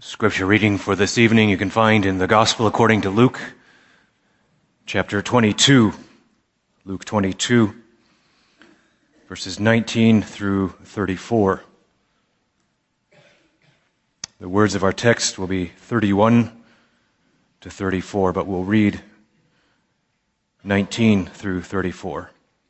Scripture reading for this evening you can find in the Gospel according to Luke, chapter 22. Luke 22, verses 19 through 34. The words of our text will be 31 to 34, but we'll read 19 through 34.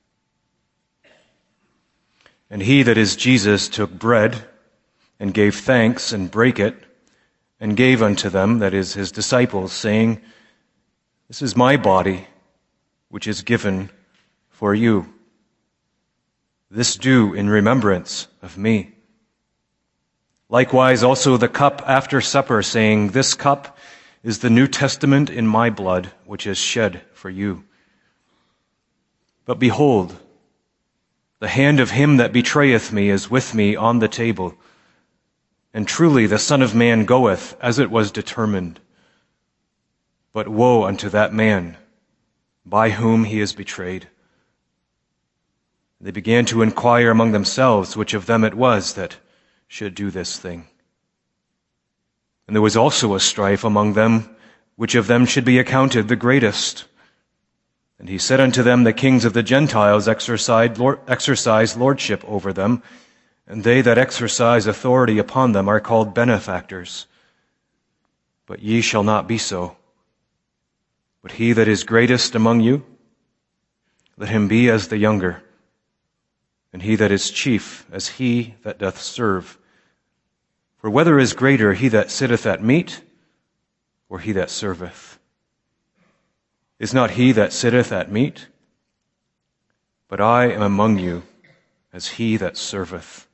And he, that is Jesus, took bread and gave thanks and brake it, and gave unto them, that is, his disciples, saying, This is my body, which is given for you. This do in remembrance of me. Likewise also the cup after supper, saying, This cup is the New Testament in my blood, which is shed for you. But behold, the hand of him that betrayeth me is with me on the table. And truly the Son of Man goeth as it was determined. But woe unto that man by whom he is betrayed. They began to inquire among themselves which of them it was that should do this thing. And there was also a strife among them, which of them should be accounted the greatest. And he said unto them, The kings of the Gentiles exercise lordship over them, and they that exercise authority upon them are called benefactors. But ye shall not be so. But he that is greatest among you, let him be as the younger, and he that is chief as he that doth serve. For whether is greater, he that sitteth at meat, or he that serveth? Is not he that sitteth at meat? But I am among you as he that serveth.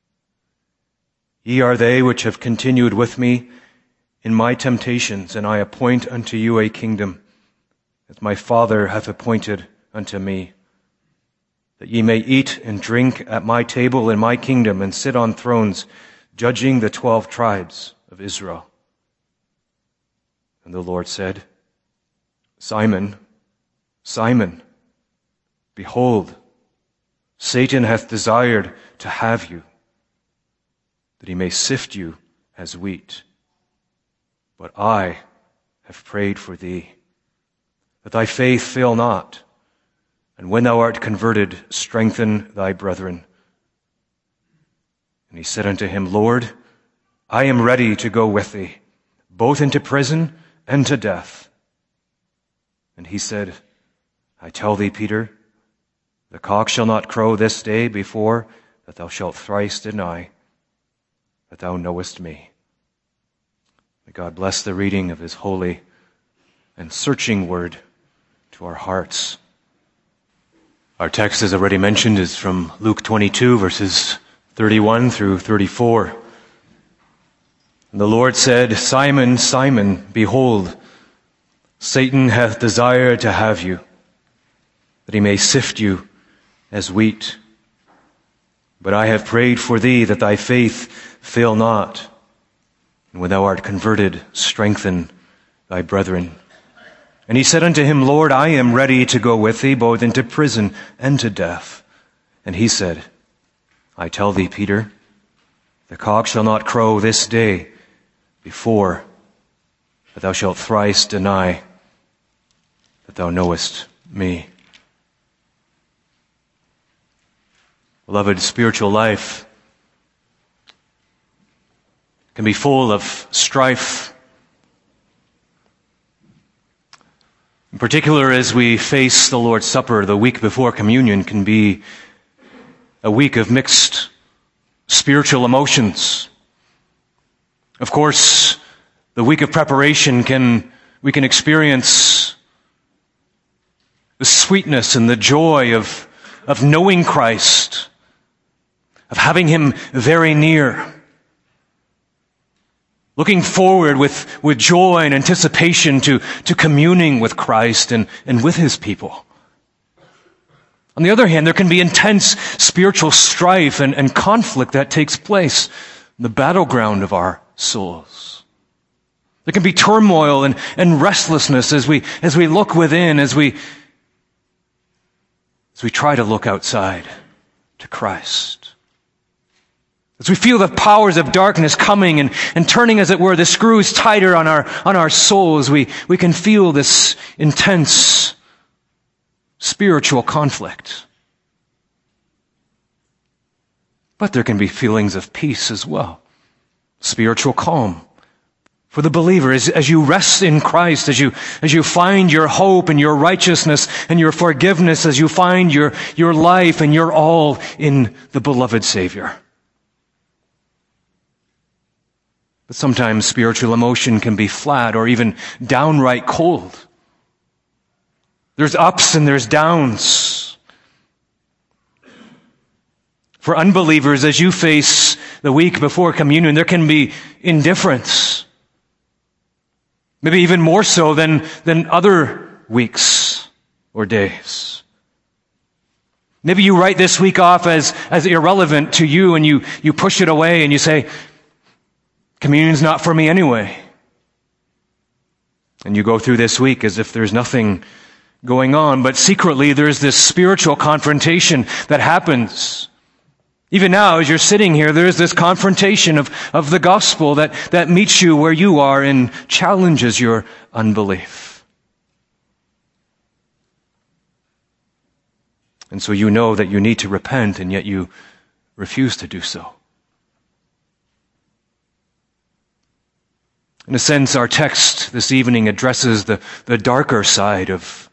Ye are they which have continued with me in my temptations, and I appoint unto you a kingdom, as my Father hath appointed unto me, that ye may eat and drink at my table in my kingdom, and sit on thrones, judging the 12 tribes of Israel. And the Lord said, Simon, Simon, behold, Satan hath desired to have you, that he may sift you as wheat. But I have prayed for thee, that thy faith fail not, and when thou art converted, strengthen thy brethren. And he said unto him, Lord, I am ready to go with thee, both into prison and to death. And he said, I tell thee, Peter, the cock shall not crow this day before that thou shalt thrice deny that thou knowest me. May God bless the reading of his holy and searching word to our hearts. Our text, as already mentioned, is from Luke 22, verses 31 through 34. And the Lord said, Simon, Simon, behold, Satan hath desired to have you, that he may sift you as wheat. But I have prayed for thee, that thy faith fail not. And when thou art converted, strengthen thy brethren. And he said unto him, Lord, I am ready to go with thee, both into prison and to death. And he said, I tell thee, Peter, the cock shall not crow this day before that thou shalt thrice deny that thou knowest me. Beloved, spiritual life can be full of strife. In particular, as we face the Lord's Supper, the week before communion can be a week of mixed spiritual emotions. Of course, the week of preparation we can experience the sweetness and the joy of knowing Christ, of having him very near, looking forward with joy and anticipation to communing with Christ and with his people. On the other hand, there can be intense spiritual strife and conflict that takes place in the battleground of our souls. There can be turmoil and restlessness as we look within, as we try to look outside to Christ. As we feel the powers of darkness coming and turning, as it were, the screws tighter on our souls, we can feel this intense spiritual conflict. But there can be feelings of peace as well. Spiritual calm. For the believer, as you rest in Christ, as you find your hope and your righteousness and your forgiveness, as you find your life and your all in the beloved Savior. But sometimes spiritual emotion can be flat or even downright cold. There's ups and there's downs. For unbelievers, as you face the week before communion, there can be indifference. Maybe even more so than other weeks or days. Maybe you write this week off as irrelevant to you, and you push it away and you say, communion's not for me anyway. And you go through this week as if there's nothing going on, but secretly there's this spiritual confrontation that happens. Even now, as you're sitting here, there's this confrontation of the gospel that meets you where you are and challenges your unbelief. And so you know that you need to repent, and yet you refuse to do so. In a sense, our text this evening addresses the darker side of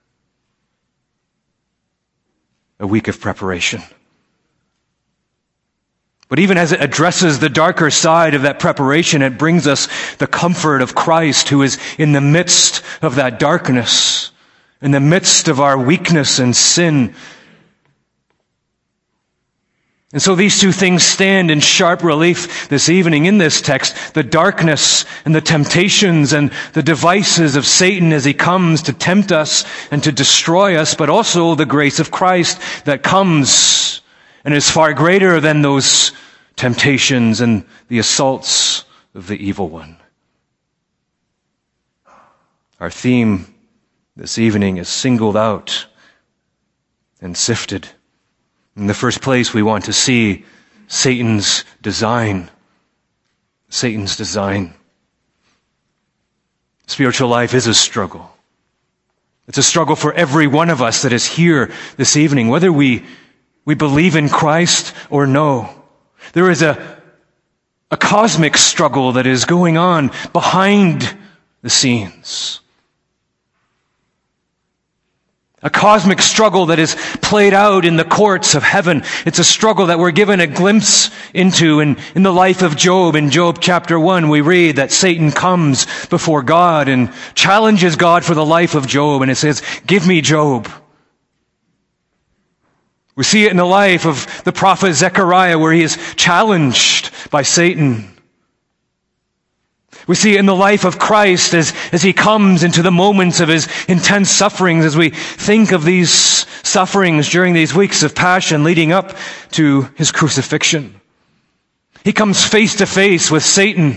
a week of preparation. But even as it addresses the darker side of that preparation, it brings us the comfort of Christ, who is in the midst of that darkness, in the midst of our weakness and sin. And so these two things stand in sharp relief this evening in this text: the darkness and the temptations and the devices of Satan as he comes to tempt us and to destroy us, but also the grace of Christ that comes and is far greater than those temptations and the assaults of the evil one. Our theme this evening is singled out and sifted. In the first place, we want to see Satan's design. Satan's design. Spiritual life is a struggle. It's a struggle for every one of us that is here this evening, whether we believe in Christ or no. There is a cosmic struggle that is going on behind the scenes. A cosmic struggle that is played out in the courts of heaven. It's a struggle that we're given a glimpse into in the life of Job. In Job chapter 1, we read that Satan comes before God and challenges God for the life of Job. And it says, "Give me Job." We see it in the life of the prophet Zechariah, where he is challenged by Satan. We see it in the life of Christ as he comes into the moments of his intense sufferings, as we think of these sufferings during these weeks of passion leading up to his crucifixion. He comes face to face with Satan.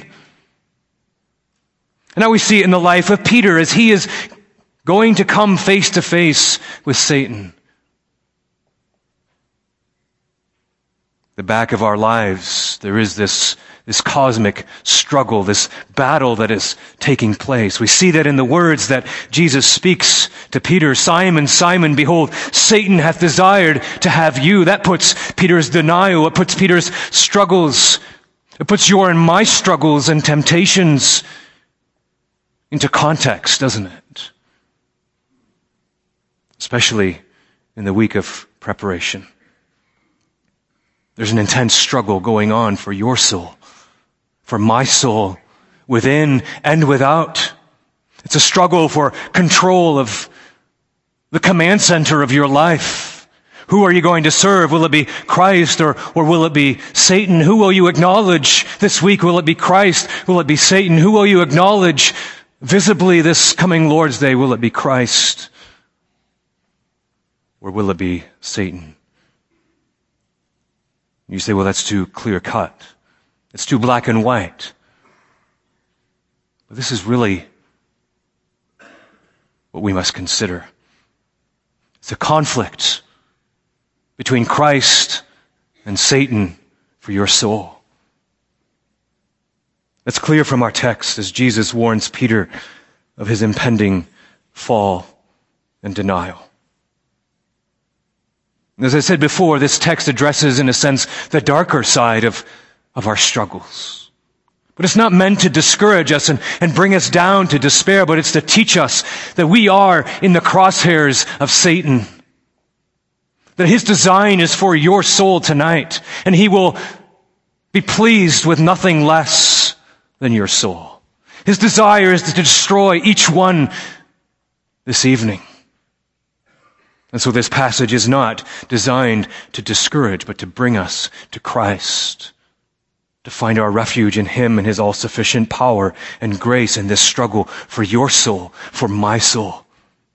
And now we see it in the life of Peter as he is going to come face to face with Satan. The back of our lives, there is this cosmic struggle, this battle that is taking place. We see that in the words that Jesus speaks to Peter. "Simon, Simon, behold, Satan hath desired to have you." That puts Peter's denial, it puts Peter's struggles, it puts your and my struggles and temptations into context, doesn't it? Especially in the week of preparation. There's an intense struggle going on for your soul, for my soul, within and without. It's a struggle for control of the command center of your life. Who are you going to serve? Will it be Christ or will it be Satan? Who will you acknowledge this week? Will it be Christ? Will it be Satan? Who will you acknowledge visibly this coming Lord's Day? Will it be Christ? Or will it be Satan? You say, well, that's too clear cut. It's too black and white. But this is really what we must consider. It's a conflict between Christ and Satan for your soul. It's clear from our text as Jesus warns Peter of his impending fall and denial. As I said before, this text addresses, in a sense, the darker side of our struggles. But it's not meant to discourage us and bring us down to despair, but it's to teach us that we are in the crosshairs of Satan. That his design is for your soul tonight, and he will be pleased with nothing less than your soul. His desire is to destroy each one this evening. And so this passage is not designed to discourage, but to bring us to Christ, to find our refuge in him and his all-sufficient power and grace in this struggle for your soul, for my soul.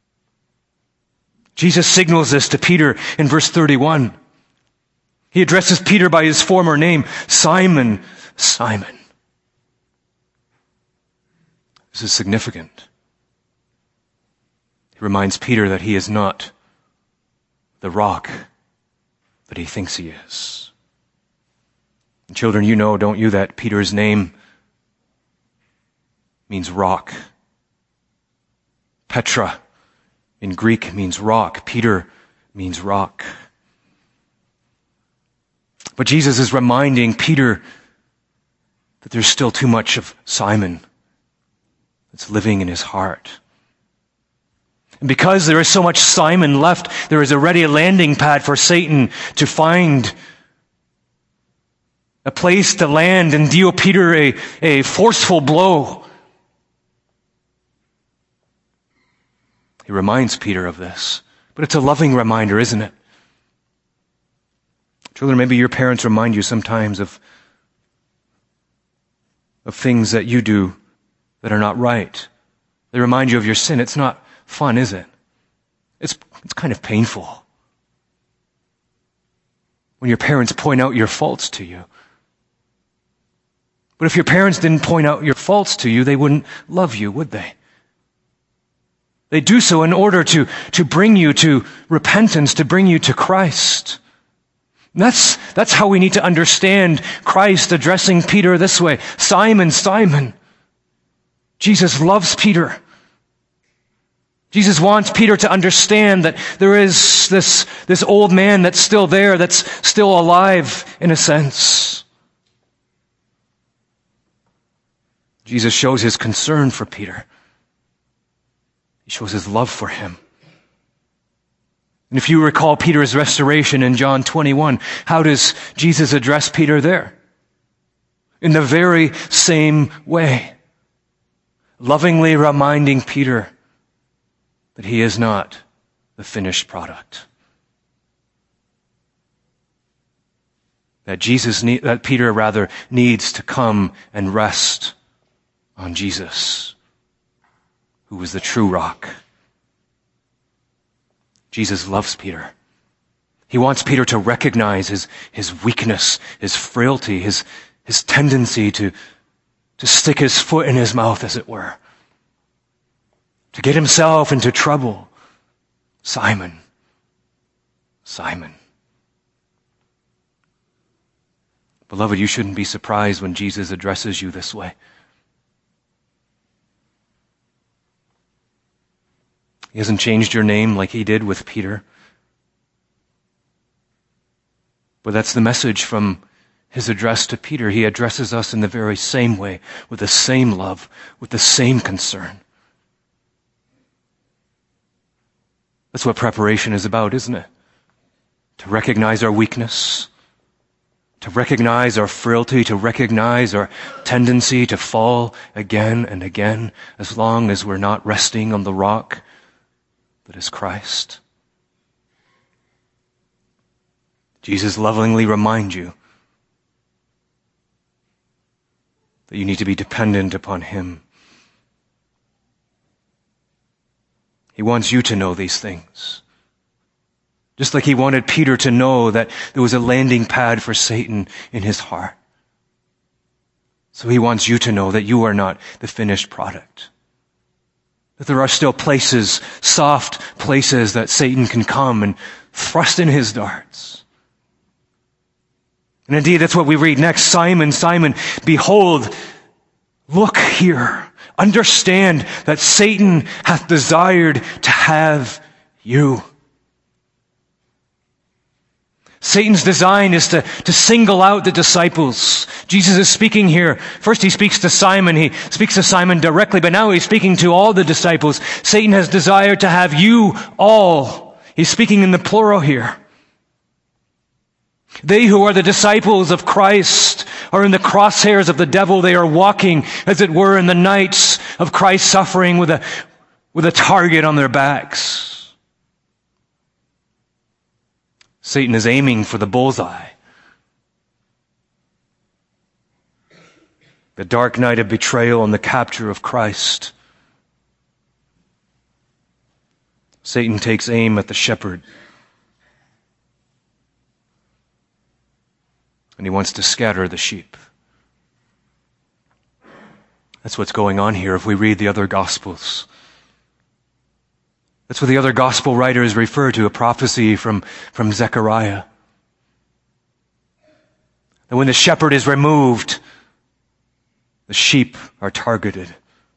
Jesus signals this to Peter in verse 31. He addresses Peter by his former name, Simon, Simon. This is significant. He reminds Peter that he is not the rock that he thinks he is. And children, you know, don't you, that Peter's name means rock. Petra in Greek means rock. Peter means rock. But Jesus is reminding Peter that there's still too much of Simon that's living in his heart. And because there is so much Simon left, there is already a landing pad for Satan to find a place to land and deal Peter a forceful blow. He reminds Peter of this. But it's a loving reminder, isn't it? Children, maybe your parents remind you sometimes of things that you do that are not right. They remind you of your sin. It's not fun, is it? It's kind of painful when your parents point out your faults to you. But if your parents didn't point out your faults to you, they wouldn't love you, would they? They do so in order to bring you to repentance, to bring you to Christ. And that's how we need to understand Christ addressing Peter this way. Simon, Simon. Jesus loves Peter. Jesus wants Peter to understand that there is this old man that's still there, that's still alive in a sense. Jesus shows his concern for Peter. He shows his love for him. And if you recall Peter's restoration in John 21, how does Jesus address Peter there? In the very same way. Lovingly reminding Peter that he is not the finished product. That Peter needs to come and rest on Jesus, who was the true rock. Jesus loves Peter. He wants Peter to recognize his weakness, his frailty, his tendency to stick his foot in his mouth, as it were. To get himself into trouble. Simon, Simon. Beloved, you shouldn't be surprised when Jesus addresses you this way. He hasn't changed your name like he did with Peter. But that's the message from his address to Peter. He addresses us in the very same way, with the same love, with the same concern. That's what preparation is about, isn't it? To recognize our weakness, to recognize our frailty, to recognize our tendency to fall again and again, as long as we're not resting on the rock that is Christ. Jesus lovingly reminds you that you need to be dependent upon him. He wants you to know these things. Just like he wanted Peter to know that there was a landing pad for Satan in his heart. So he wants you to know that you are not the finished product. That there are still places, soft places, that Satan can come and thrust in his darts. And indeed, that's what we read next. Simon, Simon, behold, look here. Understand that Satan hath desired to have you. Satan's design is to single out the disciples. Jesus is speaking here. First he speaks to Simon. He speaks to Simon directly, but now he's speaking to all the disciples. Satan has desired to have you all. He's speaking in the plural here. They who are the disciples of Christ are in the crosshairs of the devil. They are walking, as it were, in the nights of Christ's suffering with a target on their backs. Satan is aiming for the bullseye. The dark night of betrayal and the capture of Christ. Satan takes aim at the shepherd. And he wants to scatter the sheep. That's what's going on here if we read the other Gospels. That's what the other Gospel writers refer to, a prophecy from Zechariah. That when the shepherd is removed, the sheep are targeted.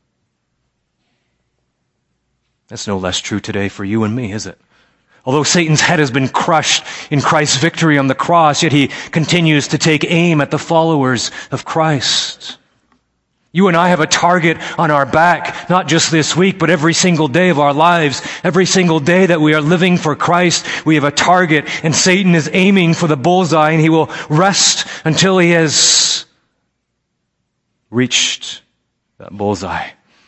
That's no less true today for you and me, is it? Although Satan's head has been crushed in Christ's victory on the cross, yet he continues to take aim at the followers of Christ. You and I have a target on our back, not just this week, but every single day of our lives. Every single day that we are living for Christ, we have a target, and Satan is aiming for the bullseye, and he will rest until he has reached that bullseye.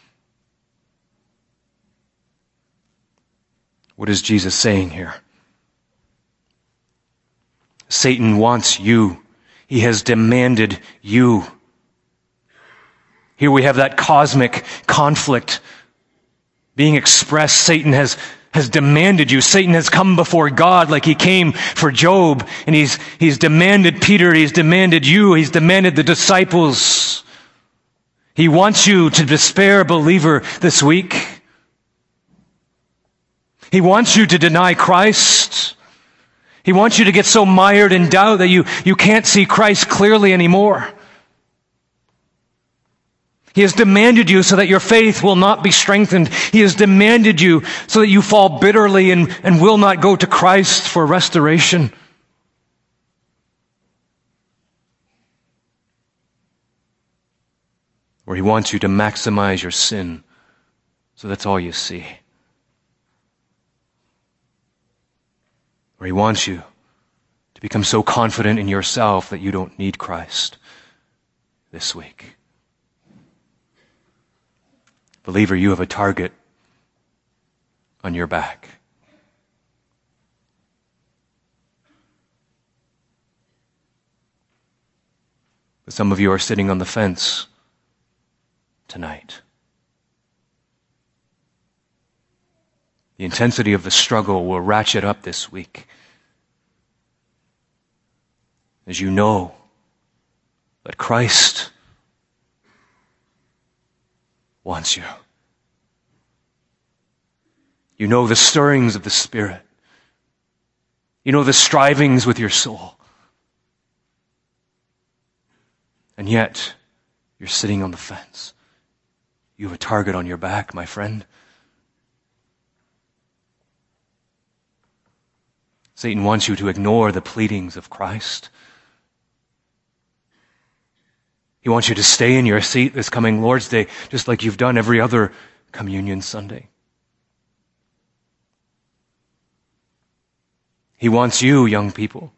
What is Jesus saying here? Satan wants you. He has demanded you. Here we have that cosmic conflict being expressed. Satan has demanded you. Satan has come before God like he came for Job, and he's demanded Peter, he's demanded you, he's demanded the disciples. He wants you to despair, believer, this week. He wants you to deny Christ. He wants you to get so mired in doubt that you can't see Christ clearly anymore. He has demanded you so that your faith will not be strengthened. He has demanded you so that you fall bitterly and will not go to Christ for restoration. Or he wants you to maximize your sin so that's all you see. Or he wants you to become so confident in yourself that you don't need Christ this week. Believer, you have a target on your back. But some of you are sitting on the fence tonight. The intensity of the struggle will ratchet up this week as you know that Christ wants you. You know the stirrings of the Spirit. You know the strivings with your soul. And yet, you're sitting on the fence. You have a target on your back, my friend. Satan wants you to ignore the pleadings of Christ. He wants you to stay in your seat this coming Lord's Day, just like you've done every other Communion Sunday. He wants you, young people.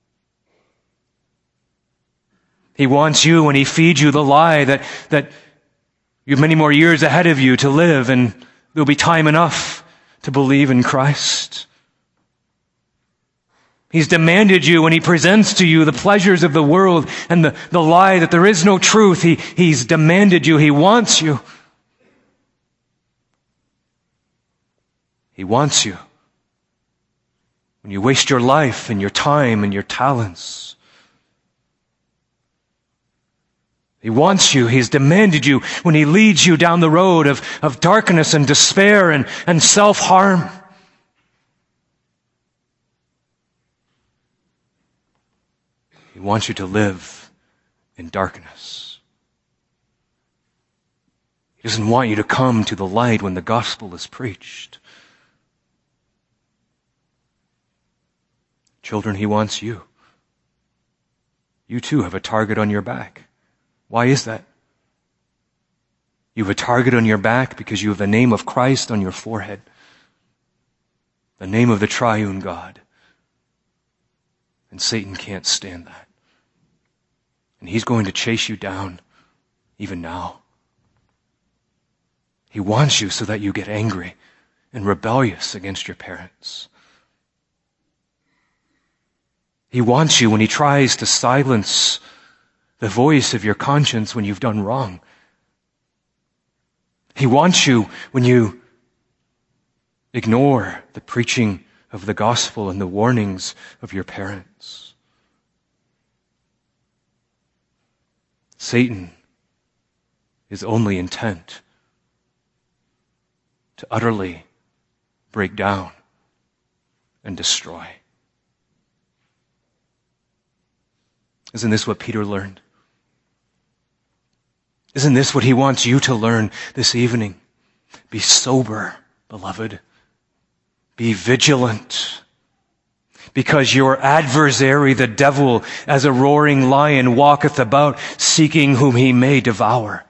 He wants you when he feeds you the lie that you have many more years ahead of you to live and there'll be time enough to believe in Christ. He's demanded you when he presents to you the pleasures of the world and the lie that there is no truth. He's demanded you. He wants you. He wants you. When you waste your life and your time and your talents. He wants you. He's demanded you when he leads you down the road of darkness and despair and self-harm. He wants you to live in darkness. He doesn't want you to come to the light when the gospel is preached. Children, he wants you. You too have a target on your back. Why is that? You have a target on your back because you have the name of Christ on your forehead. The name of the triune God. And Satan can't stand that. And he's going to chase you down even now. He wants you so that you get angry and rebellious against your parents. He wants you when he tries to silence the voice of your conscience when you've done wrong. He wants you when you ignore the preaching of the gospel and the warnings of your parents. Satan is only intent to utterly break down and destroy. Isn't this what Peter learned? Isn't this what he wants you to learn this evening? Be sober, beloved. Be vigilant. Because your adversary, the devil, as a roaring lion, walketh about, seeking whom he may devour.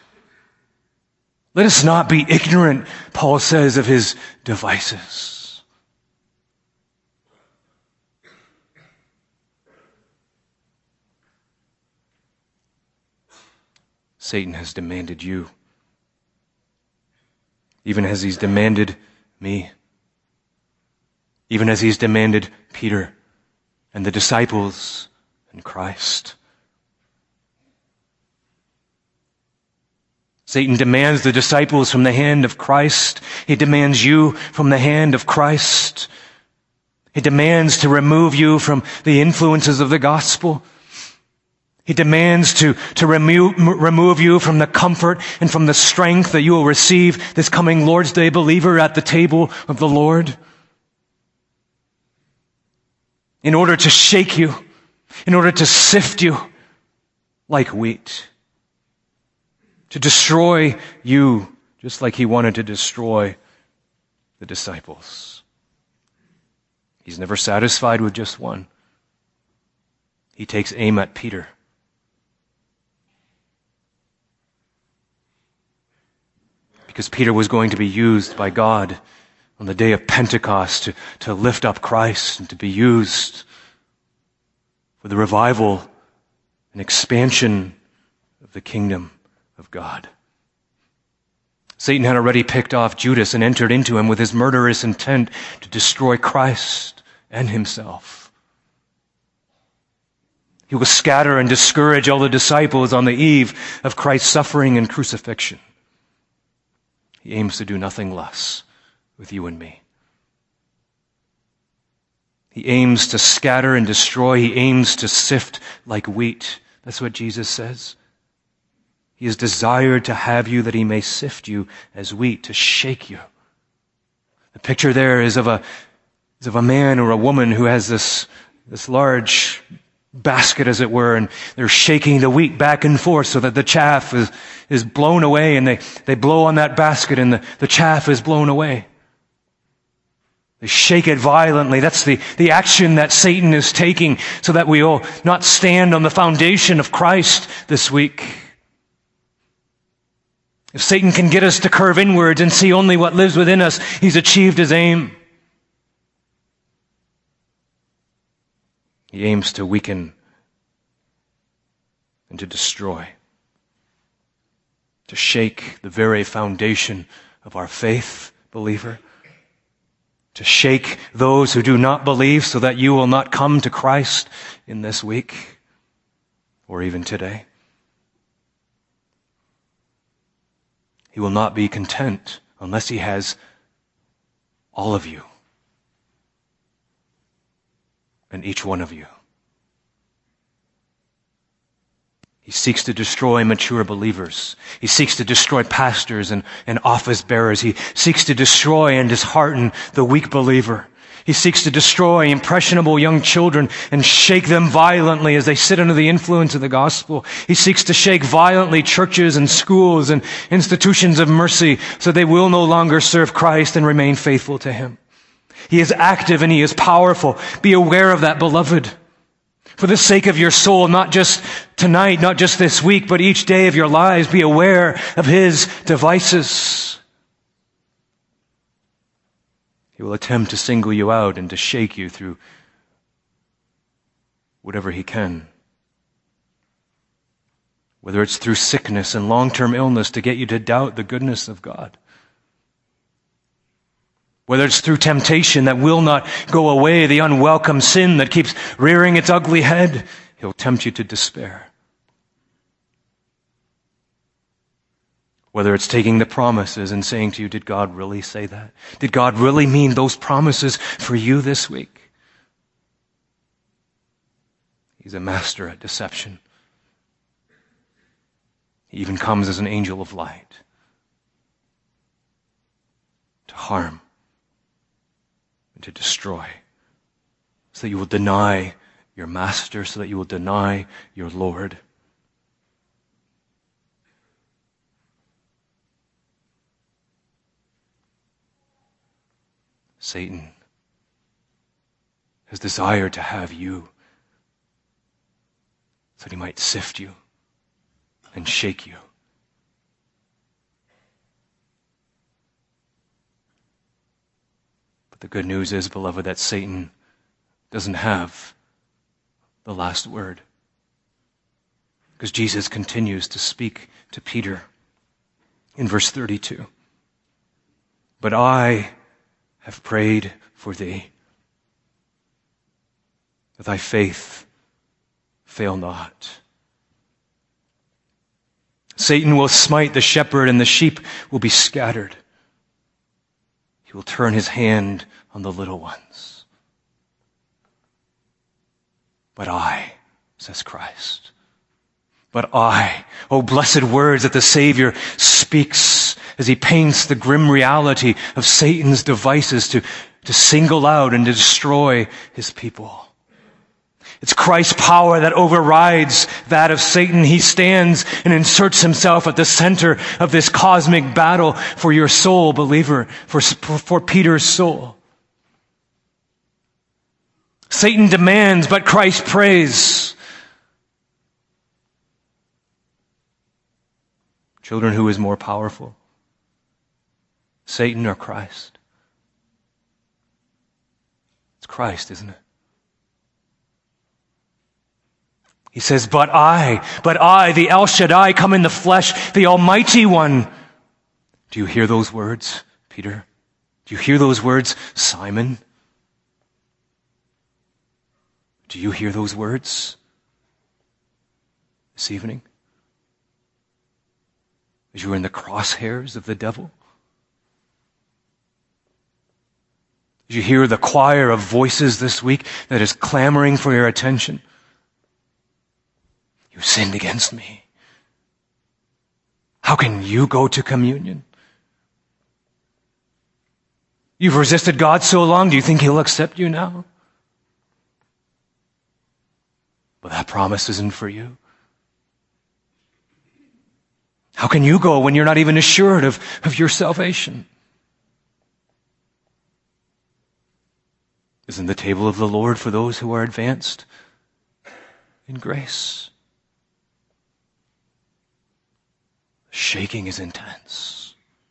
Let us not be ignorant, Paul says, of his devices. Satan has demanded you, even as he's demanded me, even as he's demanded Peter and the disciples and Christ. Satan demands the disciples from the hand of Christ. He demands you from the hand of Christ. He demands to remove you from the influences of the gospel. He demands to remove you from the comfort and from the strength that you will receive this coming Lord's Day, believer, at the table of the Lord. In order to shake you, in order to sift you like wheat. To destroy you just like he wanted to destroy the disciples. He's never satisfied with just one. He takes aim at Peter. Because Peter was going to be used by God on the day of Pentecost to lift up Christ and to be used for the revival and expansion of the kingdom of God. Satan had already picked off Judas and entered into him with his murderous intent to destroy Christ and himself. He will scatter and discourage all the disciples on the eve of Christ's suffering and crucifixion. He aims to do nothing less with you and me. He aims to scatter and destroy. He aims to sift like wheat. That's what Jesus says. He has desired to have you that he may sift you as wheat, to shake you. The picture there is of a man or a woman who has this large basket, as it were, and they're shaking the wheat back and forth so that the chaff is blown away, and they blow on that basket and the chaff is blown away. They shake it violently. That's the action that Satan is taking so that we will not stand on the foundation of Christ this week. If Satan can get us to curve inwards and see only what lives within us, he's achieved his aim. He aims to weaken and to destroy, to shake the very foundation of our faith, believer, to shake those who do not believe so that you will not come to Christ in this week or even today. He will not be content unless he has all of you. And each one of you. He seeks to destroy mature believers. He seeks to destroy pastors and office bearers. He seeks to destroy and dishearten the weak believer. He seeks to destroy impressionable young children and shake them violently as they sit under the influence of the gospel. He seeks to shake violently churches and schools and institutions of mercy so they will no longer serve Christ and remain faithful to Him. He is active and He is powerful. Be aware of that, beloved. For the sake of your soul, not just tonight, not just this week, but each day of your lives, be aware of his devices. He will attempt to single you out and to shake you through whatever he can. Whether it's through sickness and long-term illness to get you to doubt the goodness of God. Whether it's through temptation that will not go away, the unwelcome sin that keeps rearing its ugly head, he'll tempt you to despair. Whether it's taking the promises and saying to you, did God really say that? Did God really mean those promises for you this week? He's a master at deception. He even comes as an angel of light to harm and to destroy, so that you will deny your master, so that you will deny your Lord. Satan has desired to have you so that he might sift you and shake you. But the good news is, beloved, that Satan doesn't have the last word. Because Jesus continues to speak to Peter in verse 32. But I have prayed for thee, that thy faith fail not. Satan will smite the shepherd and the sheep will be scattered. He will turn his hand on the little ones. But I, says Christ, but I, oh blessed words that the Savior speaks as he paints the grim reality of Satan's devices to single out and to destroy his people. It's Christ's power that overrides that of Satan. He stands and inserts himself at the center of this cosmic battle for your soul, believer, for Peter's soul. Satan demands, but Christ prays. Children, who is more powerful? Satan or Christ? It's Christ, isn't it? He says, but I, the El Shaddai, come in the flesh, the Almighty One. Do you hear those words, Peter? Do you hear those words, Simon? Do you hear those words this evening? As you are in the crosshairs of the devil? As you hear the choir of voices this week that is clamoring for your attention? You sinned against me. How can you go to communion? You've resisted God so long, do you think he'll accept you now? But that promise isn't for you. How can you go when you're not even assured of your salvation? Isn't the table of the Lord for those who are advanced in grace? Shaking is intense.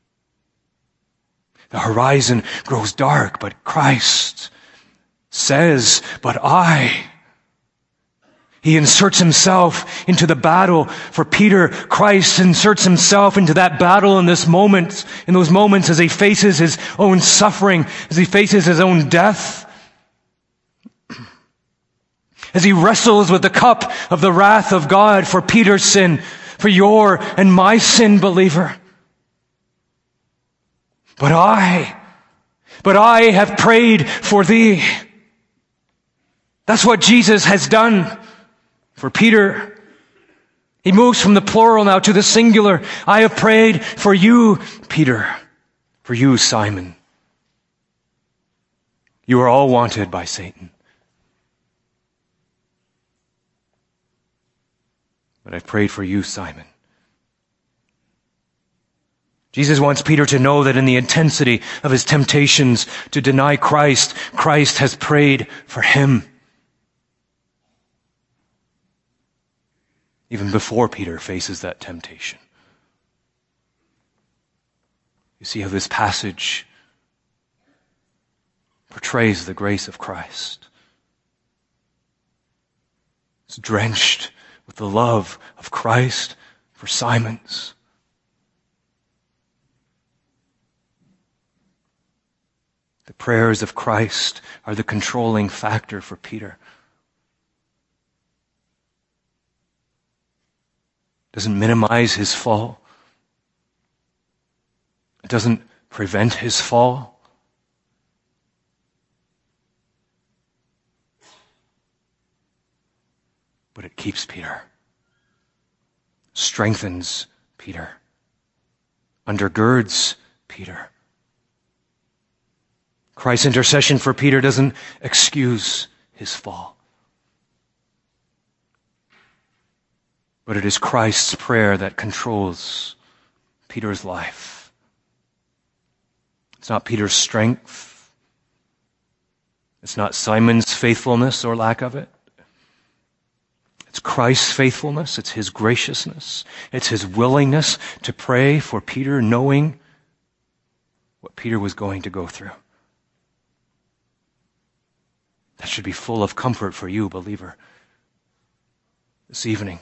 The horizon grows dark, but Christ says, but I. He inserts himself into the battle for Peter. Christ inserts himself into that battle in those moments as he faces his own suffering, as he faces his own death, as he wrestles with the cup of the wrath of God for Peter's sin, for your and my sin, believer. But I have prayed for thee. That's what Jesus has done for Peter. He moves from the plural now to the singular. I have prayed for you, Peter, for you, Simon. You are all wanted by Satan. But I've prayed for you, Simon. Jesus wants Peter to know that in the intensity of his temptations to deny Christ, Christ has prayed for him. Even before Peter faces that temptation. You see how this passage portrays the grace of Christ. It's drenched with the love of Christ for Simon's. The prayers of Christ are the controlling factor for Peter. It doesn't minimize his fall. It doesn't prevent his fall. But it keeps Peter, strengthens Peter, undergirds Peter. Christ's intercession for Peter doesn't excuse his fall. But it is Christ's prayer that controls Peter's life. It's not Peter's strength. It's not Simon's faithfulness or lack of it. It's Christ's faithfulness. It's his graciousness. It's his willingness to pray for Peter, knowing what Peter was going to go through. That should be full of comfort for you, believer, this evening.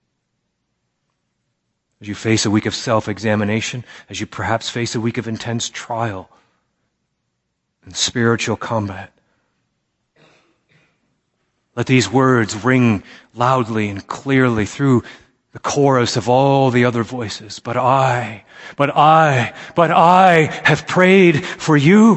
As you face a week of self-examination, as you perhaps face a week of intense trial and spiritual combat, let these words ring loudly and clearly through the chorus of all the other voices. But I have prayed for you.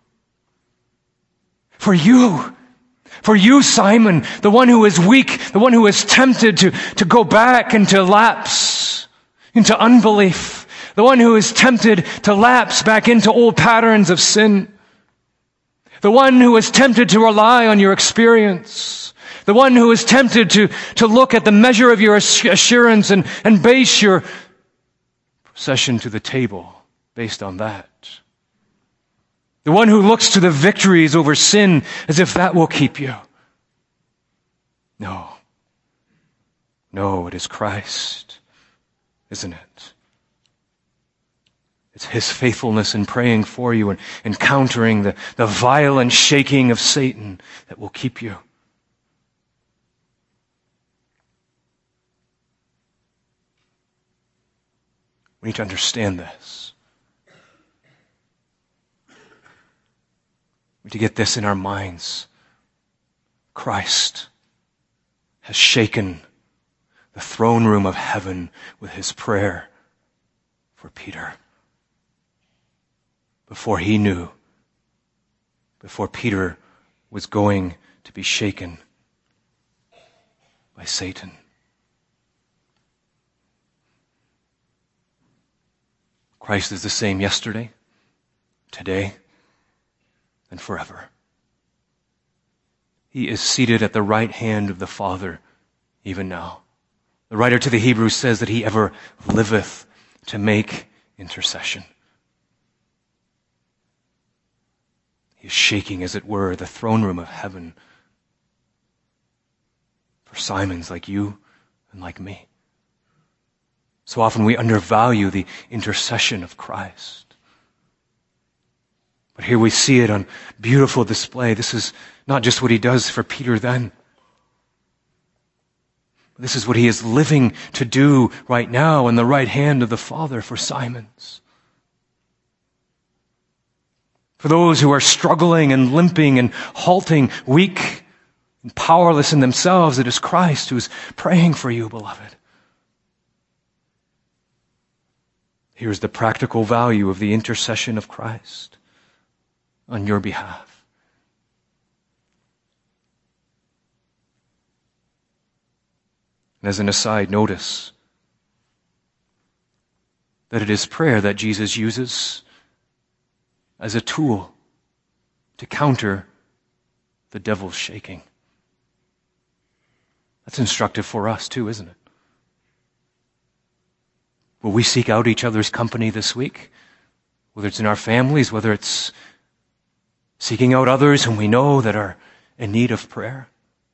For you. For you, Simon, the one who is weak, the one who is tempted to go back and to lapse into unbelief, the one who is tempted to lapse back into old patterns of sin, the one who is tempted to rely on your experience, the one who is tempted to look at the measure of your assurance and base your procession to the table based on that. The one who looks to the victories over sin as if that will keep you. No, it is Christ, isn't it? It's his faithfulness in praying for you and encountering the violent shaking of Satan that will keep you. We need to understand this. We need to get this in our minds. Christ has shaken the throne room of heaven with his prayer for Peter. Before Peter was going to be shaken by Satan. Christ is the same yesterday, today, and forever. He is seated at the right hand of the Father even now. The writer to the Hebrews says that he ever liveth to make intercession. He is shaking, as it were, the throne room of heaven for Simons like you and like me. So often we undervalue the intercession of Christ. But here we see it on beautiful display. This is not just what he does for Peter then. This is what he is living to do right now in the right hand of the Father for Simons. For those who are struggling and limping and halting, weak and powerless in themselves, it is Christ who is praying for you, beloved. Here's the practical value of the intercession of Christ on your behalf. And as an aside, notice that it is prayer that Jesus uses as a tool to counter the devil's shaking. That's instructive for us too, isn't it? Will we seek out each other's company this week? Whether it's in our families, whether it's seeking out others whom we know that are in need of prayer.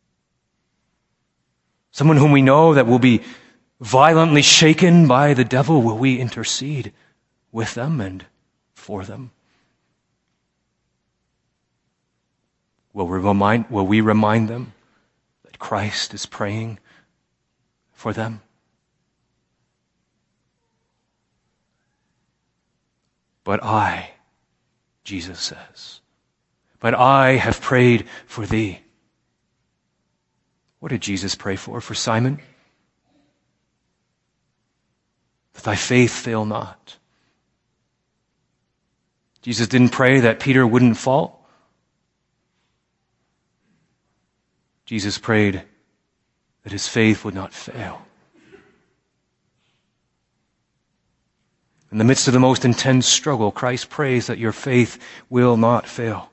Someone whom we know that will be violently shaken by the devil, will we intercede with them and for them? Will we remind them that Christ is praying for them? But I, Jesus says, but I have prayed for thee. What did Jesus pray for? For Simon? That thy faith fail not. Jesus didn't pray that Peter wouldn't fall. Jesus prayed that his faith would not fail. In the midst of the most intense struggle, Christ prays that your faith will not fail.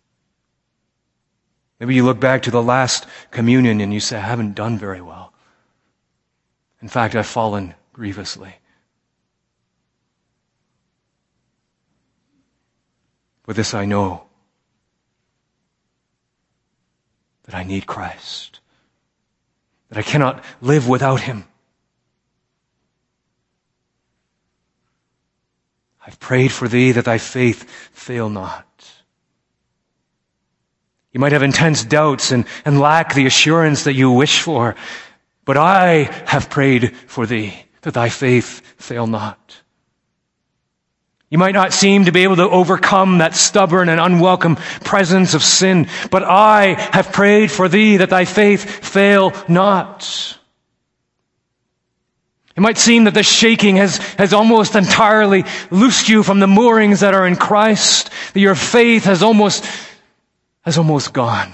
Maybe you look back to the last communion and you say, I haven't done very well. In fact, I've fallen grievously. But this I know, that I need Christ, that I cannot live without him. I've prayed for thee that thy faith fail not. You might have intense doubts and lack the assurance that you wish for, but I have prayed for thee that thy faith fail not. You might not seem to be able to overcome that stubborn and unwelcome presence of sin, but I have prayed for thee that thy faith fail not. It might seem that the shaking has almost entirely loosed you from the moorings that are in Christ, that your faith has almost gone.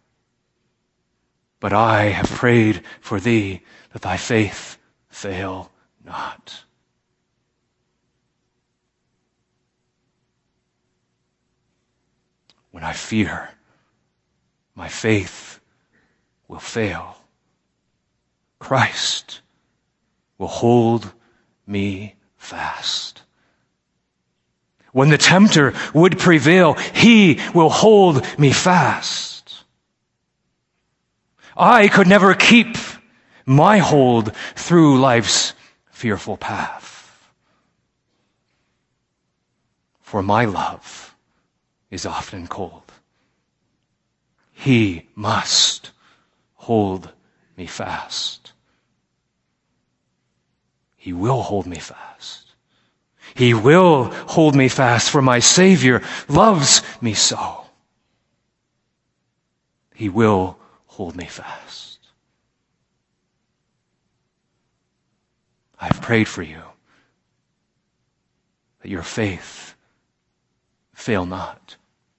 But I have prayed for thee that thy faith fail not. When I fear, my faith will fail. Christ will hold me fast. When the tempter would prevail, he will hold me fast. I could never keep my hold through life's fearful path. For my love is often cold. He must hold me fast. He will hold me fast. He will hold me fast, for my Savior loves me so. He will hold me fast. I've prayed for you that your faith fail not.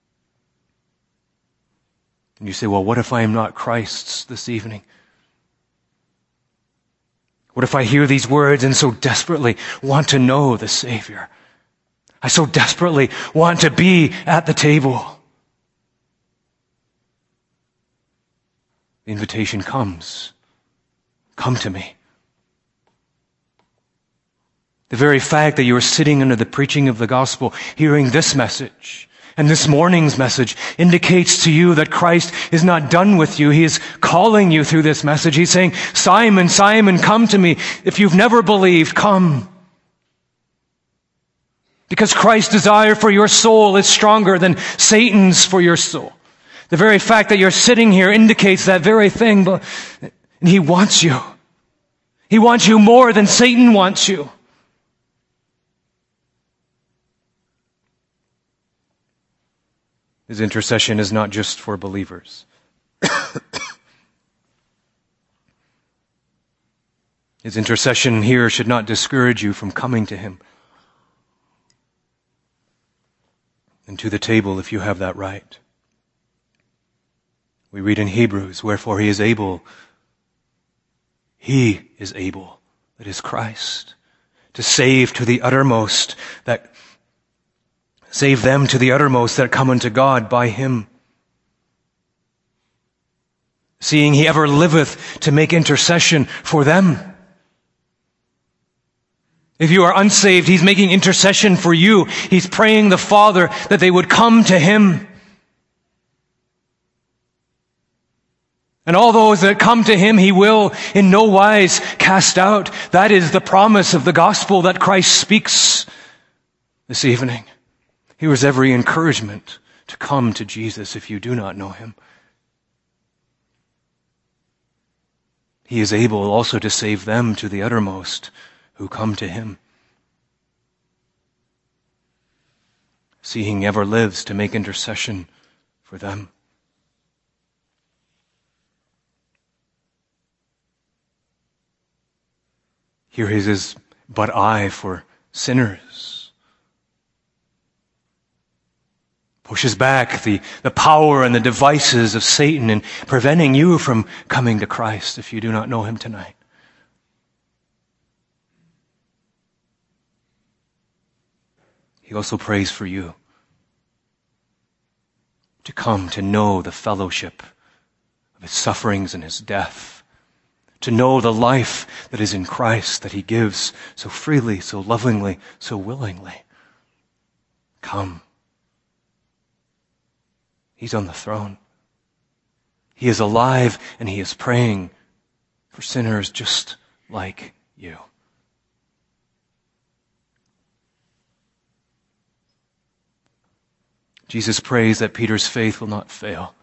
And you say, well, what if I am not Christ's this evening? What if I hear these words and so desperately want to know the Savior? I so desperately want to be at the table. The invitation comes. Come to me. The very fact that you are sitting under the preaching of the gospel, hearing this message, and this morning's message indicates to you that Christ is not done with you. He is calling you through this message. He's saying, Simon, Simon, come to me. If you've never believed, come. Because Christ's desire for your soul is stronger than Satan's for your soul. The very fact that you're sitting here indicates that very thing. And he wants you. He wants you more than Satan wants you. His intercession is not just for believers. His intercession here should not discourage you from coming to him and to the table if you have that right. We read in Hebrews, wherefore he is able, that is Christ, to save to the uttermost that Save them to the uttermost that come unto God by him. Seeing he ever liveth to make intercession for them. If you are unsaved, he's making intercession for you. He's praying the Father that they would come to him. And all those that come to him, he will in no wise cast out. That is the promise of the gospel that Christ speaks this evening. Here is every encouragement to come to Jesus if you do not know him. He is able also to save them to the uttermost who come to him. Seeing he ever lives to make intercession for them. Here he is, but I for sinners. Pushes back the power and the devices of Satan in preventing you from coming to Christ if you do not know him tonight. He also prays for you to come to know the fellowship of his sufferings and his death, to know the life that is in Christ that he gives so freely, so lovingly, so willingly. Come. He's on the throne. He is alive and he is praying for sinners just like you. Jesus prays that Peter's faith will not fail.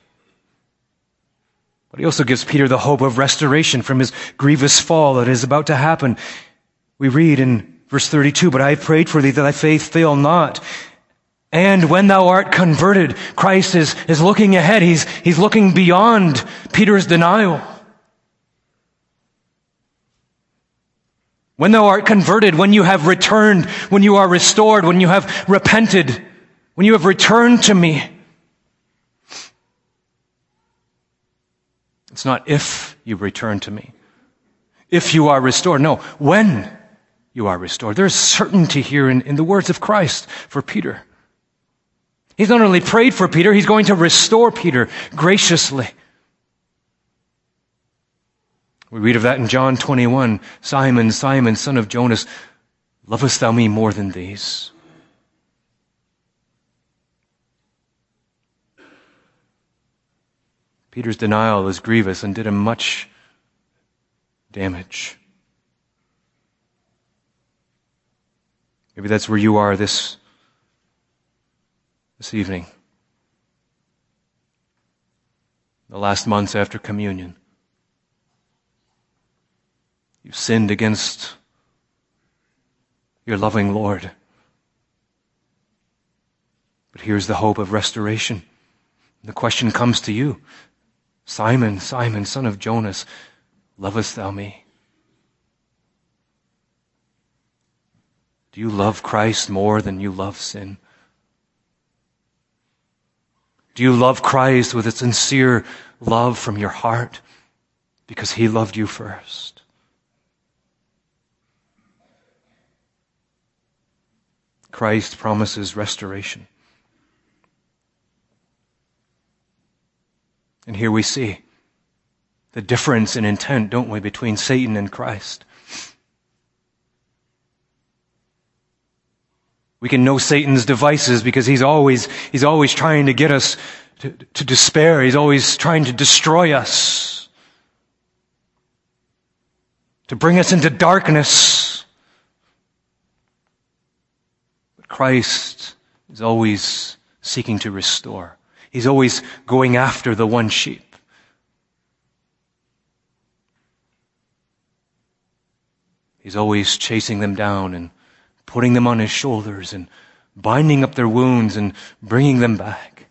But he also gives Peter the hope of restoration from his grievous fall that is about to happen. We read in verse 32, "But I have prayed for thee that thy faith fail not. And when thou art converted," Christ is looking ahead. He's looking beyond Peter's denial. When thou art converted, when you have returned, when you are restored, when you have repented, when you have returned to me. It's not if you return to me. If you are restored. No, when you are restored. There's certainty here in the words of Christ for Peter. He's not only prayed for Peter, he's going to restore Peter graciously. We read of that in John 21. "Simon, Simon, son of Jonas, lovest thou me more than these?" Peter's denial is grievous and did him much damage. Maybe that's where you are this evening. The last months after communion. You've sinned against your loving Lord. But here's the hope of restoration. The question comes to you. "Simon, Simon, son of Jonas, lovest thou me?" Do you love Christ more than you love sin? Do you love Christ with a sincere love from your heart because he loved you first? Christ promises restoration. And here we see the difference in intent, don't we, between Satan and Christ. We can know Satan's devices because he's always trying to get us to despair. He's always trying to destroy us, to bring us into darkness. But Christ is always seeking to restore. He's always going after the one sheep. He's always chasing them down and putting them on his shoulders and binding up their wounds and bringing them back.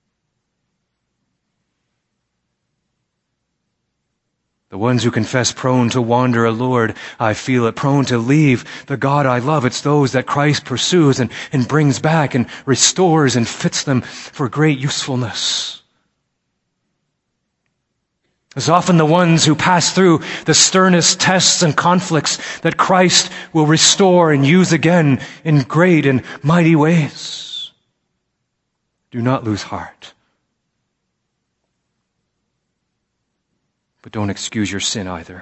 The ones who confess prone to wander, Lord, I feel it, prone to leave the God I love. It's those that Christ pursues and brings back and restores and fits them for great usefulness. As often the ones who pass through the sternest tests and conflicts that Christ will restore and use again in great and mighty ways. Do not lose heart. But don't excuse your sin either.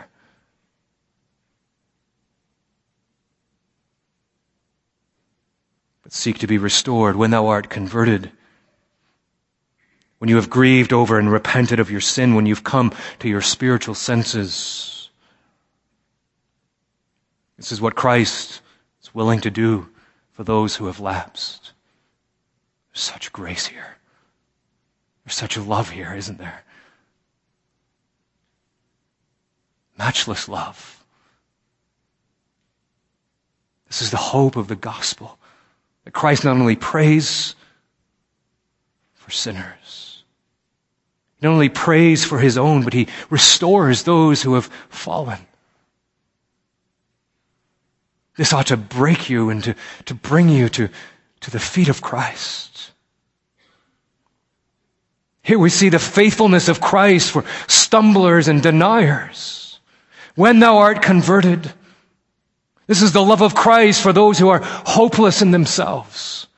But seek to be restored when thou art converted. When you have grieved over and repented of your sin, when you've come to your spiritual senses. This is what Christ is willing to do for those who have lapsed. There's such grace here. There's such a love here, isn't there? Matchless love. This is the hope of the gospel, that Christ not only prays for sinners, he not only prays for his own, but he restores those who have fallen. This ought to break you and to bring you to the feet of Christ. Here we see the faithfulness of Christ for stumblers and deniers. When thou art converted, this is the love of Christ for those who are hopeless in themselves.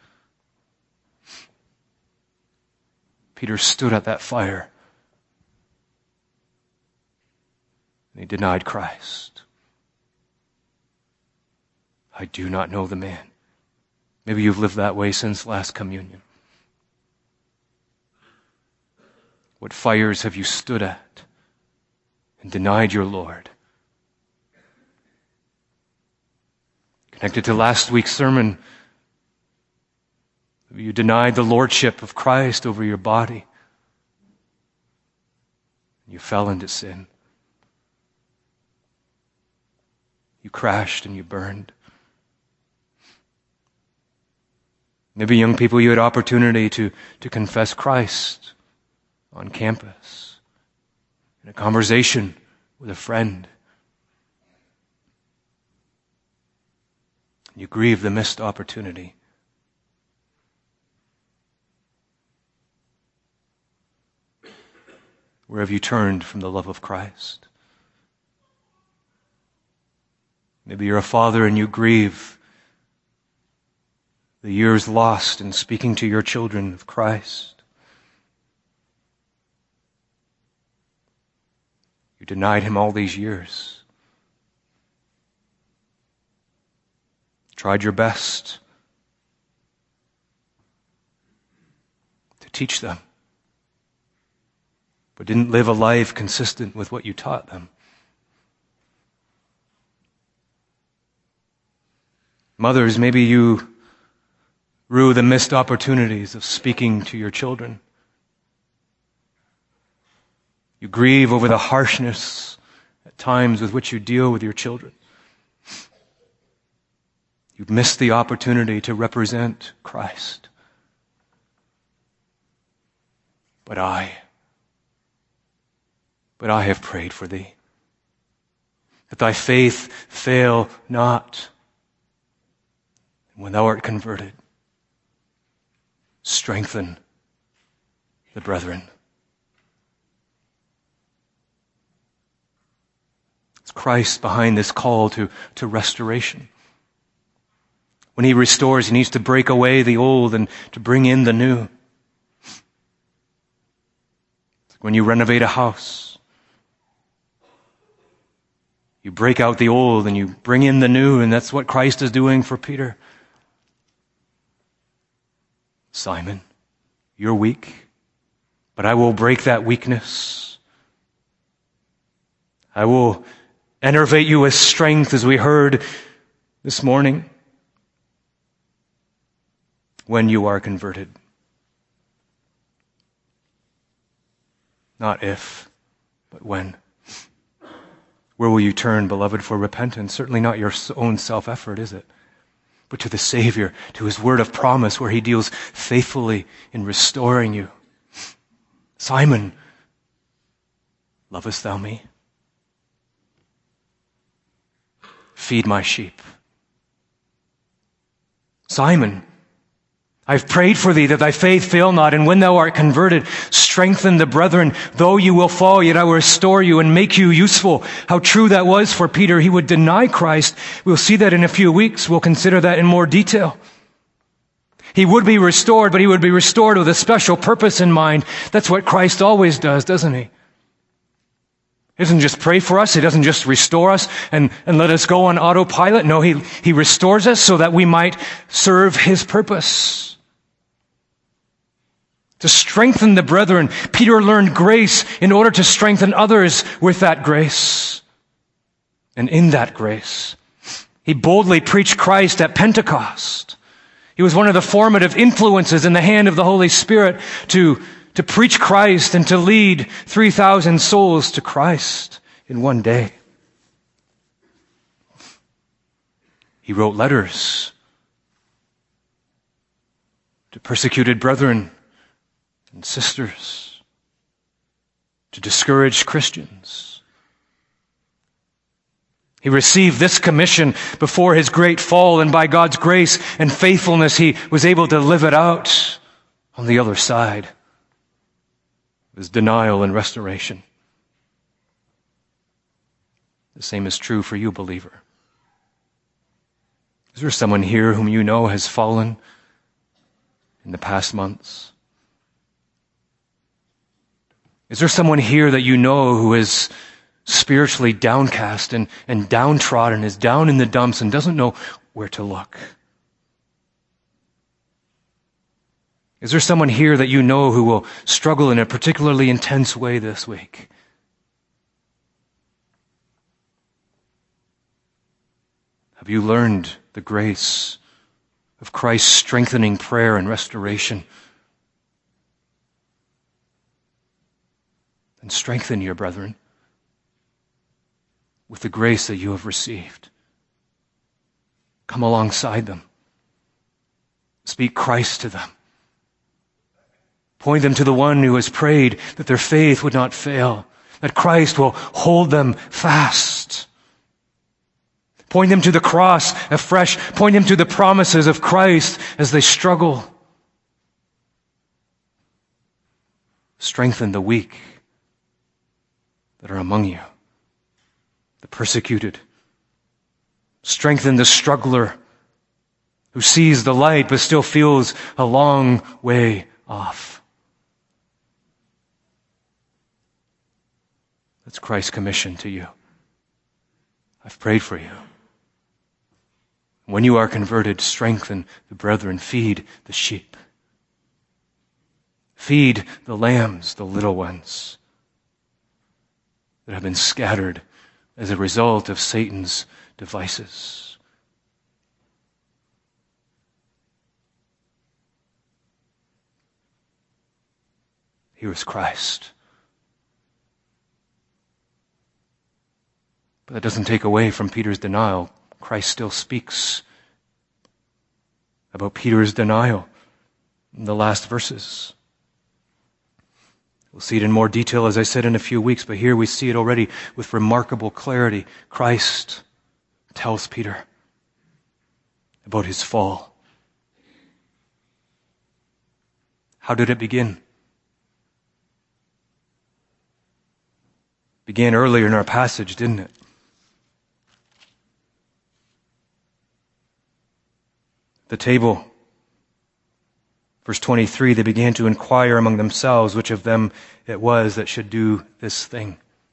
Peter stood at that fire and he denied Christ. I do not know the man. Maybe you've lived that way since last communion. What fires have you stood at and denied your Lord? Connected to last week's sermon, you denied the lordship of Christ over your body. You fell into sin. You crashed and you burned. Maybe young people, you had opportunity to confess Christ on campus, in a conversation with a friend. You grieve the missed opportunity. Where have you turned from the love of Christ? Maybe you're a father and you grieve the years lost in speaking to your children of Christ. You denied him all these years. Tried your best to teach them, but didn't live a life consistent with what you taught them. Mothers, maybe you rue the missed opportunities of speaking to your children. You grieve over the harshness at times with which you deal with your children. You've missed the opportunity to represent Christ. But I have prayed for thee, that thy faith fail not. And when thou art converted, strengthen the brethren. It's Christ behind this call to restoration. When he restores, he needs to break away the old and to bring in the new. It's like when you renovate a house, you break out the old and you bring in the new, and that's what Christ is doing for Peter. Simon, you're weak, but I will break that weakness. I will enervate you with strength, as we heard this morning, when you are converted. Not if, but when. Where will you turn, beloved, for repentance? Certainly not your own self-effort, is it? But to the Savior, to his word of promise, where he deals faithfully in restoring you. Simon, lovest thou me? Feed my sheep. Simon, I've prayed for thee that thy faith fail not, and when thou art converted, strengthen the brethren. Though you will fall, yet I will restore you and make you useful. How true that was for Peter. He would deny Christ. We'll see that in a few weeks. We'll consider that in more detail. He would be restored, but he would be restored with a special purpose in mind. That's what Christ always does, doesn't he? He doesn't just pray for us. He doesn't just restore us and let us go on autopilot. No, he restores us so that we might serve his purpose. To strengthen the brethren. Peter learned grace in order to strengthen others with that grace. And in that grace, he boldly preached Christ at Pentecost. He was one of the formative influences in the hand of the Holy Spirit to preach Christ and to lead 3,000 souls to Christ in one day. He wrote letters to persecuted brethren and sisters, to discourage Christians. He received this commission before his great fall, and by God's grace and faithfulness, he was able to live it out on the other side of his denial and restoration. The same is true for you, believer. Is there someone here whom you know has fallen in the past months? Is there someone here that you know who is spiritually downcast and downtrodden, is down in the dumps and doesn't know where to look? Is there someone here that you know who will struggle in a particularly intense way this week? Have you learned the grace of Christ's strengthening prayer and restoration? And strengthen your brethren with the grace that you have received. Come alongside them. Speak Christ to them. Point them to the one who has prayed that their faith would not fail, that Christ will hold them fast. Point them to the cross afresh. Point them to the promises of Christ as they struggle. Strengthen the weak that are among you, the persecuted. Strengthen the struggler who sees the light but still feels a long way off. That's Christ's commission to you. I've prayed for you. When you are converted, strengthen the brethren, feed the sheep. Feed the lambs, the little ones that have been scattered as a result of Satan's devices. Here is Christ. But that doesn't take away from Peter's denial. Christ still speaks about Peter's denial in the last verses. We'll see it in more detail, as I said, in a few weeks, but here we see it already with remarkable clarity. Christ tells Peter about his fall. How did it begin? It began earlier in our passage, didn't it? The table. Verse 23, they began to inquire among themselves which of them it was that should do this thing.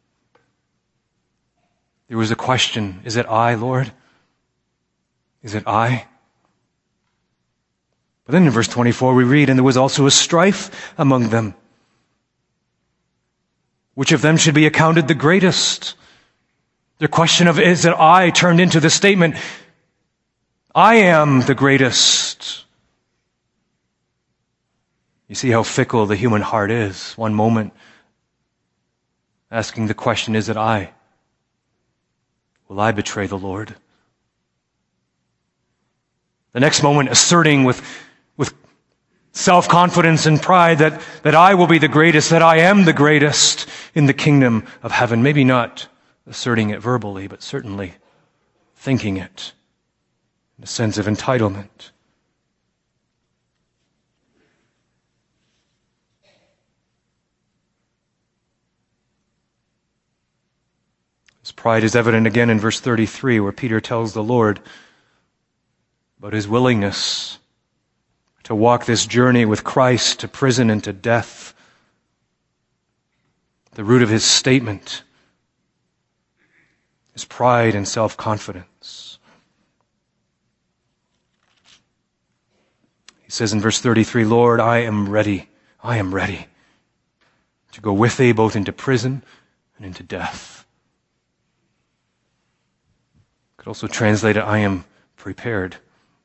There was a question, is it I, Lord? Is it I? But then in verse 24 we read, and there was also a strife among them. Which of them should be accounted the greatest? The question of is it I turned into the statement, I am the greatest. You see how fickle the human heart is. One moment asking the question, is it I? Will I betray the Lord? The next moment asserting with self-confidence and pride that I will be the greatest, that I am the greatest in the kingdom of heaven. Maybe not asserting it verbally, but certainly thinking it in a sense of entitlement. Pride is evident again in verse 33, where Peter tells the Lord about his willingness to walk this journey with Christ to prison and to death. The root of his statement is pride and self-confidence. He says in verse 33, Lord, I am ready to go with thee both into prison and into death. Could also translate it, I am prepared.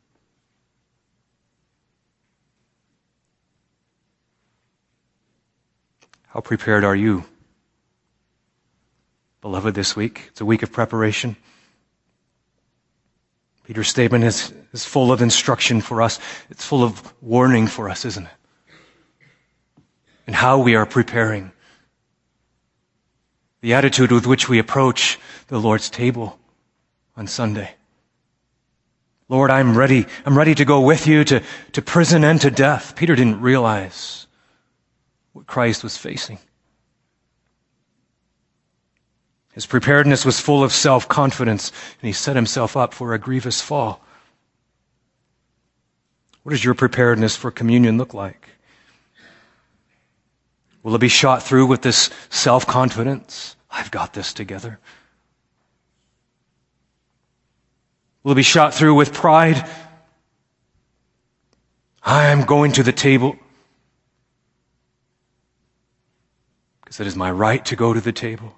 How prepared are you, beloved, this week? It's a week of preparation. Peter's statement is full of instruction for us. It's full of warning for us, isn't it? And how we are preparing. The attitude with which we approach the Lord's table on Sunday. Lord, I'm ready. I'm ready to go with you to prison and to death. Peter didn't realize what Christ was facing. His preparedness was full of self-confidence, and he set himself up for a grievous fall. What does your preparedness for communion look like? Will it be shot through with this self-confidence? I've got this together. Will it be shot through with pride? I am going to the table because it is my right to go to the table.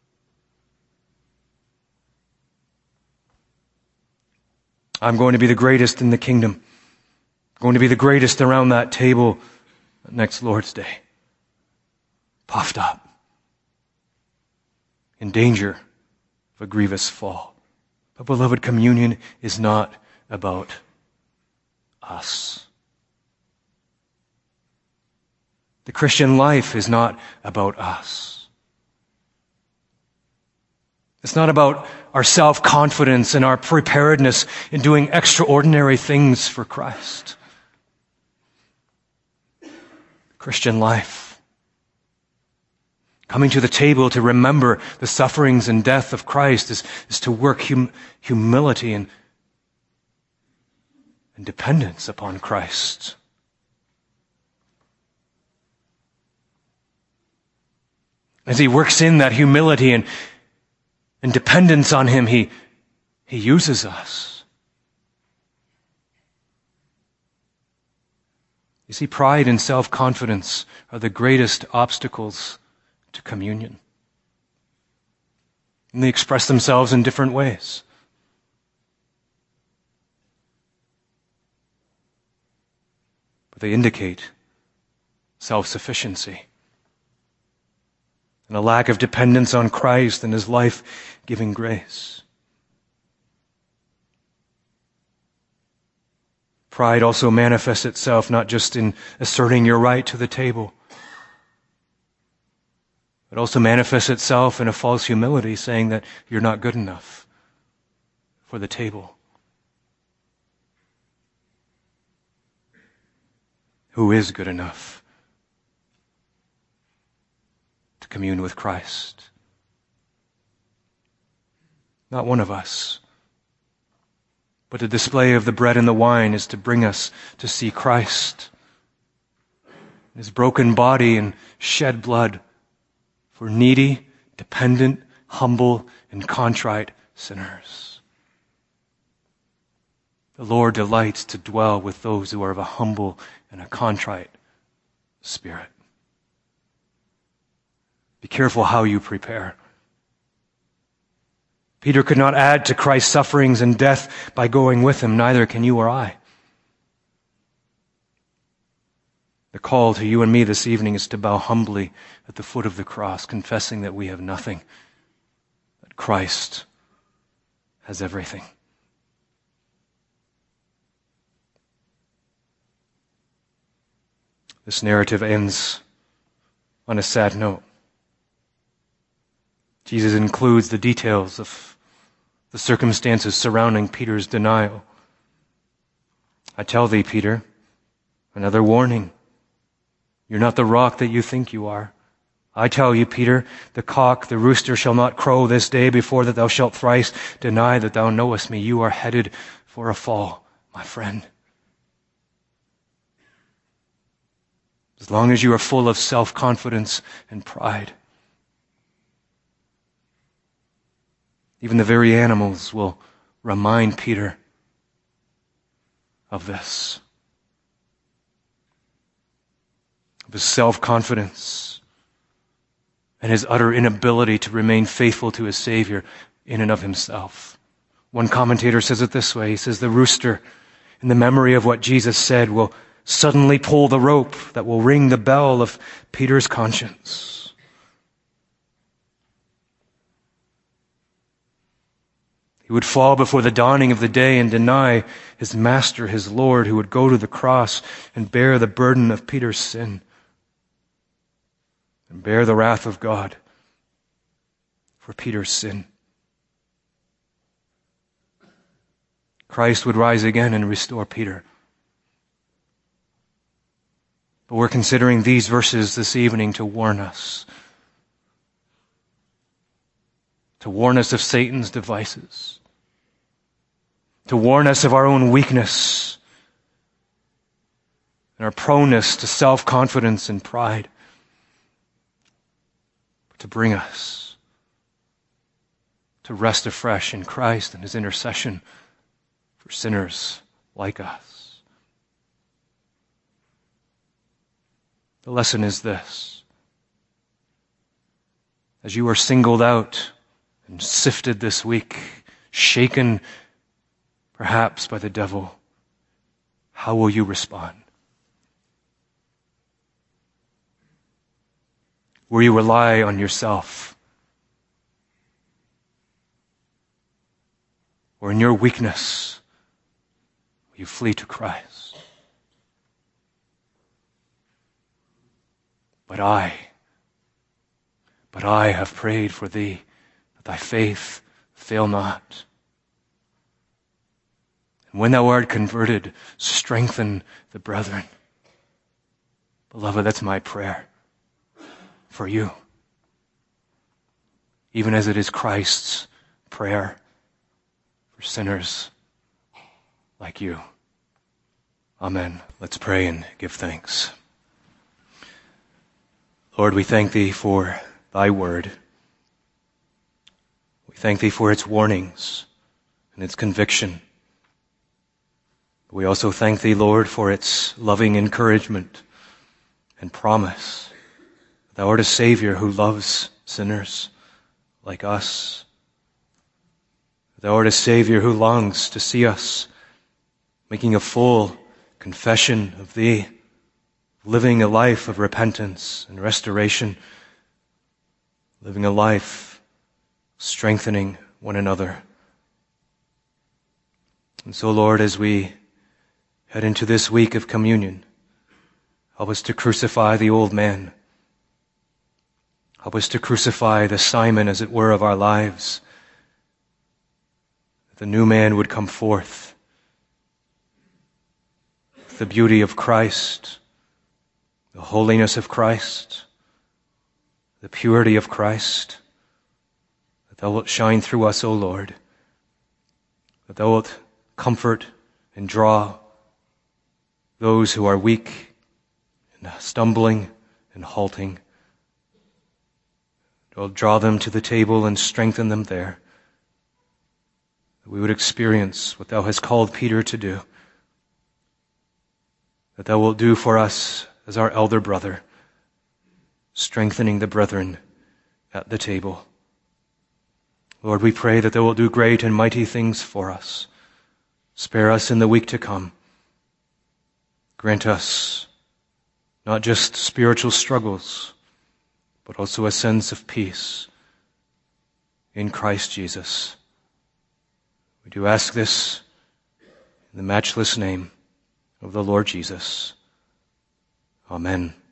I'm going to be the greatest in the kingdom. I'm going to be the greatest around that table next Lord's Day. Puffed up, in danger of a grievous fall. But beloved, communion is not about us. The Christian life is not about us. It's not about our self-confidence and our preparedness in doing extraordinary things for Christ. Christian life, coming to the table to remember the sufferings and death of Christ, is to work humility and dependence upon Christ. As he works in that humility and dependence on him, he uses us. You see, pride and self-confidence are the greatest obstacles to communion. And they express themselves in different ways. But they indicate self-sufficiency and a lack of dependence on Christ and his life-giving grace. Pride also manifests itself not just in asserting your right to the table, it also manifests itself in a false humility, saying that you're not good enough for the table. Who is good enough to commune with Christ? Not one of us. But the display of the bread and the wine is to bring us to see Christ, his broken body and shed blood for needy, dependent, humble, and contrite sinners. The Lord delights to dwell with those who are of a humble and a contrite spirit. Be careful how you prepare. Peter could not add to Christ's sufferings and death by going with him, neither can you or I. The call to you and me this evening is to bow humbly at the foot of the cross, confessing that we have nothing, that Christ has everything. This narrative ends on a sad note. Jesus includes the details of the circumstances surrounding Peter's denial. I tell thee, Peter, another warning. You're not the rock that you think you are. I tell you, Peter, the cock, the rooster shall not crow this day before that thou shalt thrice deny that thou knowest me. You are headed for a fall, my friend. As long as you are full of self-confidence and pride, even the very animals will remind Peter of this, of his self-confidence and his utter inability to remain faithful to his Savior in and of himself. One commentator says it this way. He says, the rooster, in the memory of what Jesus said, will suddenly pull the rope that will ring the bell of Peter's conscience. He would fall before the dawning of the day and deny his master, his Lord, who would go to the cross and bear the burden of Peter's sin and bear the wrath of God for Peter's sin. Christ would rise again and restore Peter. But we're considering these verses this evening to warn us. To warn us of Satan's devices. To warn us of our own weakness and our proneness to self-confidence and pride. But to bring us to rest afresh in Christ and his intercession for sinners like us. The lesson is this. As you are singled out and sifted this week, shaken perhaps by the devil, how will you respond? Will you rely on yourself? Or in your weakness, will you flee to Christ? But I have prayed for thee, that thy faith fail not. And when thou art converted, strengthen the brethren. Beloved, that's my prayer for you, even as it is Christ's prayer for sinners like you. Amen. Let's pray and give thanks. Lord, we thank thee for thy word. We thank thee for its warnings and its conviction. We also thank thee, Lord, for its loving encouragement and promise. Thou art a Savior who loves sinners like us. Thou art a Savior who longs to see us making a full confession of thee, living a life of repentance and restoration, living a life strengthening one another. And so, Lord, as we head into this week of communion, help us to crucify the old man. Help us to crucify the Simon, as it were, of our lives. That the new man would come forth with the beauty of Christ, the holiness of Christ, the purity of Christ, that thou wilt shine through us, O Lord, that thou wilt comfort and draw those who are weak and stumbling and halting. Thou wilt draw them to the table and strengthen them there, that we would experience what thou hast called Peter to do, that thou wilt do for us as our elder brother, strengthening the brethren at the table. Lord, we pray that thou wilt do great and mighty things for us. Spare us in the week to come. Grant us not just spiritual struggles, but also a sense of peace in Christ Jesus. We do ask this in the matchless name of the Lord Jesus. Amen.